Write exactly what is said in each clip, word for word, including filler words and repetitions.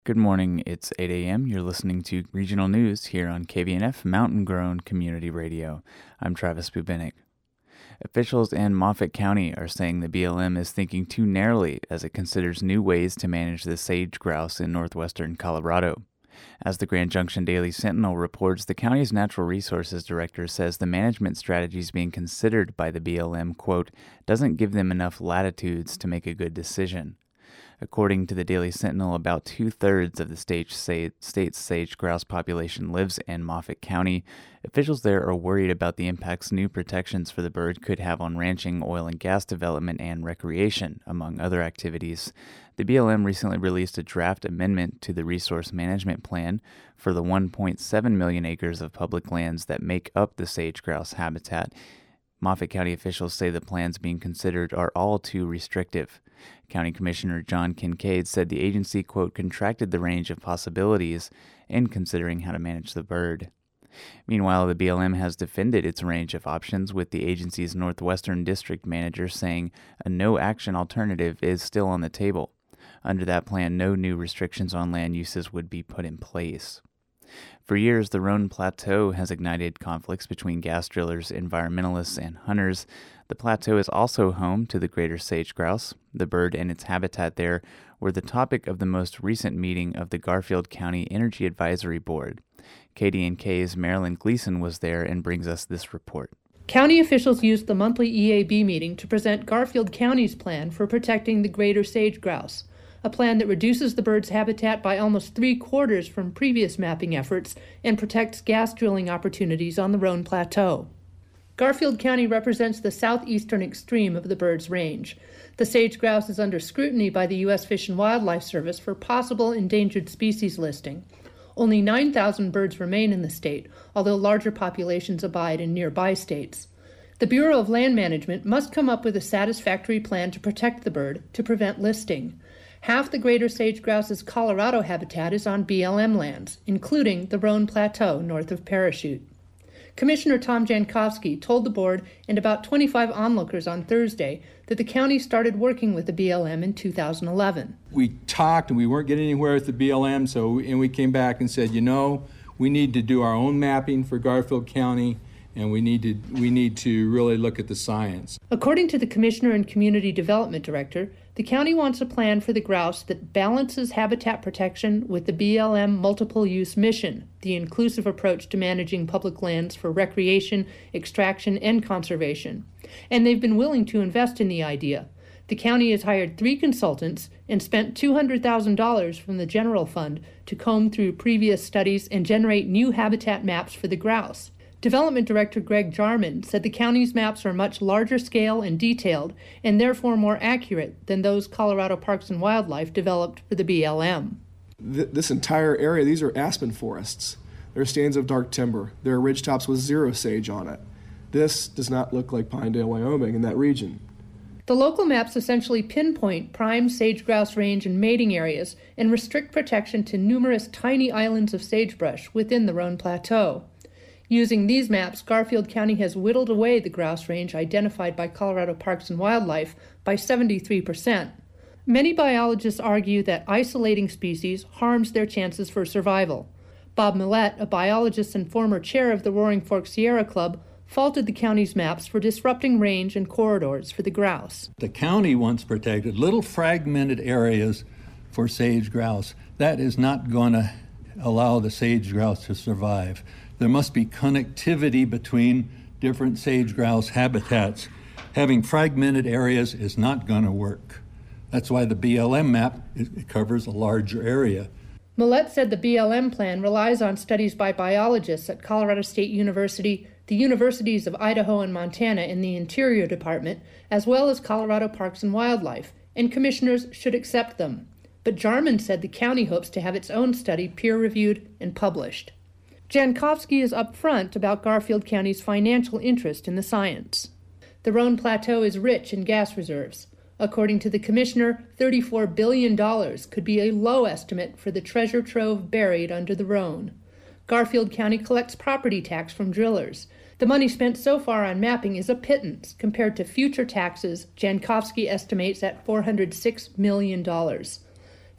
Good morning, it's eight a.m. You're listening to Regional News here on K V N F Mountain Grown Community Radio. I'm Travis Bubenik. Officials in Moffat County are saying the B L M is thinking too narrowly as it considers new ways to manage the sage grouse in northwestern Colorado. As the Grand Junction Daily Sentinel reports, the county's natural resources director says the management strategies being considered by the B L M, quote, doesn't give them enough latitudes to make a good decision. According to the Daily Sentinel, about two-thirds of the state's sage grouse population lives in Moffat County. Officials there are worried about the impacts new protections for the bird could have on ranching, oil and gas development, and recreation, among other activities. The B L M recently released a draft amendment to the Resource Management Plan for the one point seven million acres of public lands that make up the sage grouse habitat. Moffat County officials say the plans being considered are all too restrictive. County Commissioner John Kincaid said the agency, quote, contracted the range of possibilities in considering how to manage the bird. Meanwhile, the B L M has defended its range of options, with the agency's Northwestern District Manager saying a no-action alternative is still on the table. Under that plan, no new restrictions on land uses would be put in place. For years, the Roan Plateau has ignited conflicts between gas drillers, environmentalists, and hunters. The plateau is also home to the greater sage grouse. The bird and its habitat there were the topic of the most recent meeting of the Garfield County Energy Advisory Board. K D N K's Marilyn Gleason was there and brings us this report. County officials used the monthly E A B meeting to present Garfield County's plan for protecting the greater sage grouse, a plan that reduces the bird's habitat by almost three quarters from previous mapping efforts and protects gas drilling opportunities on the Roan Plateau. Garfield County represents the southeastern extreme of the bird's range. The sage grouse is under scrutiny by the U S Fish and Wildlife Service for possible endangered species listing. Only nine thousand birds remain in the state, although larger populations abide in nearby states. The Bureau of Land Management must come up with a satisfactory plan to protect the bird to prevent listing. Half the greater sage grouse's Colorado habitat is on B L M lands, including the Roan Plateau north of Parachute. Commissioner Tom Jankowski told the board and about twenty-five onlookers on Thursday that the county started working with the B L M in two thousand eleven. We talked and we weren't getting anywhere with the B L M, so and we came back and said, you know, we need to do our own mapping for Garfield County, and we need to we need to really look at the science. According to the Commissioner and Community Development Director, the county wants a plan for the grouse that balances habitat protection with the B L M multiple-use mission, the inclusive approach to managing public lands for recreation, extraction, and conservation. And they've been willing to invest in the idea. The county has hired three consultants and spent two hundred thousand dollars from the general fund to comb through previous studies and generate new habitat maps for the grouse. Development Director Greg Jarman said the county's maps are much larger scale and detailed, and therefore more accurate than those Colorado Parks and Wildlife developed for the B L M. This entire area, these are aspen forests. There are stands of dark timber. There are ridgetops with zero sage on it. This does not look like Pinedale, Wyoming in that region. The local maps essentially pinpoint prime sage grouse range and mating areas and restrict protection to numerous tiny islands of sagebrush within the Roan Plateau. Using these maps, Garfield County has whittled away the grouse range identified by Colorado Parks and Wildlife by seventy-three percent. Many biologists argue that isolating species harms their chances for survival. Bob Millett, a biologist and former chair of the Roaring Fork Sierra Club, faulted the county's maps for disrupting range and corridors for the grouse. The county wants protected little fragmented areas for sage grouse. That is not going to allow the sage grouse to survive. There must be connectivity between different sage grouse habitats. Having fragmented areas is not going to work. That's why the B L M map it covers a larger area. Millett said the B L M plan relies on studies by biologists at Colorado State University, the universities of Idaho and Montana in the Interior Department, as well as Colorado Parks and Wildlife, and commissioners should accept them. But Jarman said the county hopes to have its own study peer-reviewed and published. Jankowski is upfront about Garfield County's financial interest in the science. The Roan Plateau is rich in gas reserves. According to the commissioner, thirty-four billion dollars could be a low estimate for the treasure trove buried under the Roan. Garfield County collects property tax from drillers. The money spent so far on mapping is a pittance compared to future taxes Jankowski estimates at four hundred six million dollars.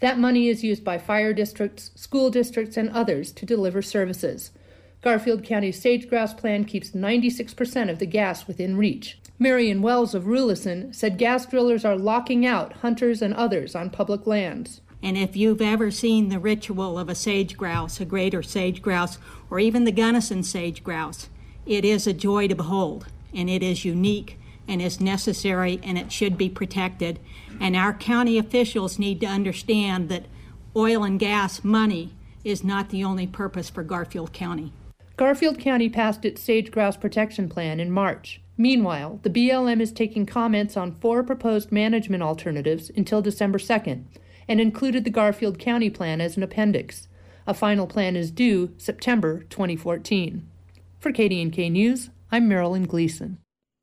That money is used by fire districts, school districts, and others to deliver services. Garfield County's sage-grouse plan keeps ninety-six percent of the gas within reach. Marion Wells of Rulison said gas drillers are locking out hunters and others on public lands. And if you've ever seen the ritual of a sage-grouse, a greater sage-grouse, or even the Gunnison sage-grouse, it is a joy to behold, and it is unique, and is necessary, and it should be protected. And our county officials need to understand that oil and gas money is not the only purpose for Garfield County. Garfield County passed its sage-grouse protection plan in March. Meanwhile, the B L M is taking comments on four proposed management alternatives until December second, and included the Garfield County plan as an appendix. A final plan is due September twenty fourteen. For K D N K News, I'm Marilyn Gleason.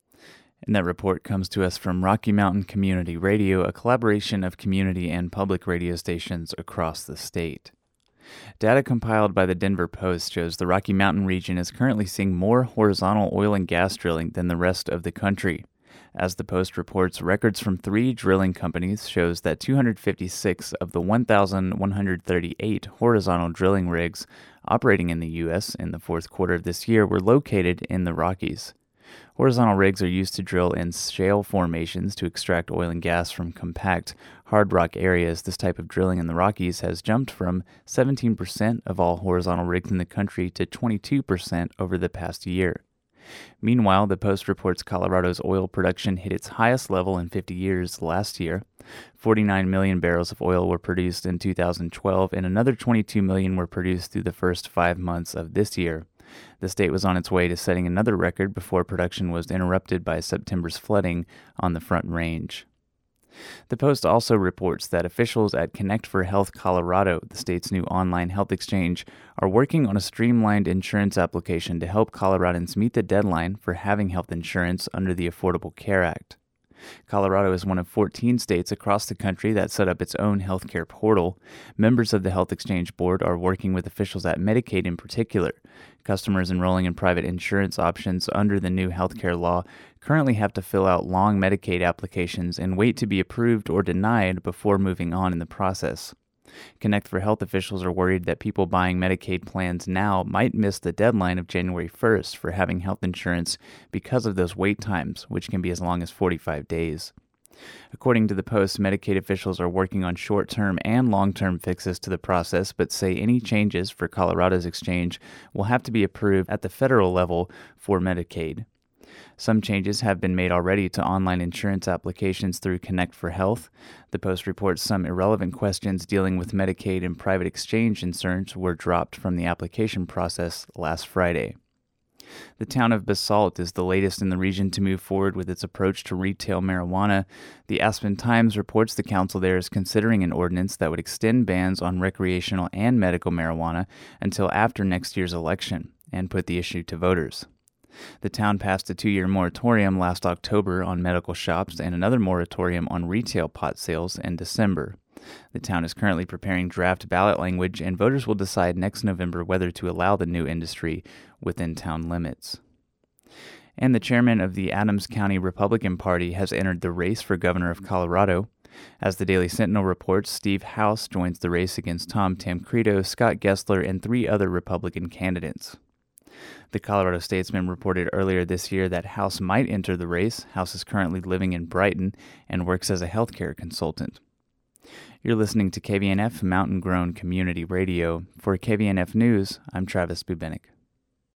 And that report comes to us from Rocky Mountain Community Radio, a collaboration of community and public radio stations across the state. Data compiled by the Denver Post shows the Rocky Mountain region is currently seeing more horizontal oil and gas drilling than the rest of the country. As the Post reports, records from three drilling companies shows that two hundred fifty-six of the one thousand one hundred thirty-eight horizontal drilling rigs operating in the U S in the fourth quarter of this year were located in the Rockies. Horizontal rigs are used to drill in shale formations to extract oil and gas from compact, hard rock areas. This type of drilling in the Rockies has jumped from seventeen percent of all horizontal rigs in the country to twenty-two percent over the past year. Meanwhile, the Post reports Colorado's oil production hit its highest level in fifty years last year. forty-nine million barrels of oil were produced in two thousand twelve, and another twenty-two million were produced through the first five months of this year. The state was on its way to setting another record before production was interrupted by September's flooding on the Front Range. The Post also reports that officials at Connect for Health Colorado, the state's new online health exchange, are working on a streamlined insurance application to help Coloradans meet the deadline for having health insurance under the Affordable Care Act. Colorado is one of fourteen states across the country that set up its own healthcare portal. Members of the Health Exchange Board are working with officials at Medicaid in particular. Customers enrolling in private insurance options under the new healthcare law currently have to fill out long Medicaid applications and wait to be approved or denied before moving on in the process. Connect for Health officials are worried that people buying Medicaid plans now might miss the deadline of January first for having health insurance because of those wait times, which can be as long as forty-five days. According to the Post, Medicaid officials are working on short-term and long-term fixes to the process, but say any changes for Colorado's exchange will have to be approved at the federal level for Medicaid. Some changes have been made already to online insurance applications through Connect for Health. The Post reports some irrelevant questions dealing with Medicaid and private exchange insurance were dropped from the application process last Friday. The town of Basalt is the latest in the region to move forward with its approach to retail marijuana. The Aspen Times reports the council there is considering an ordinance that would extend bans on recreational and medical marijuana until after next year's election and put the issue to voters. The town passed a two-year moratorium last October on medical shops and another moratorium on retail pot sales in December. The town is currently preparing draft ballot language, and voters will decide next November whether to allow the new industry within town limits. And the chairman of the Adams County Republican Party has entered the race for governor of Colorado. As the Daily Sentinel reports, Steve House joins the race against Tom Tancredo, Scott Gessler, and three other Republican candidates. The Colorado Statesman reported earlier this year that House might enter the race. House is currently living in Brighton and works as a healthcare consultant. You're listening to K V N F Mountain Grown Community Radio. For K V N F News, I'm Travis Bubenik.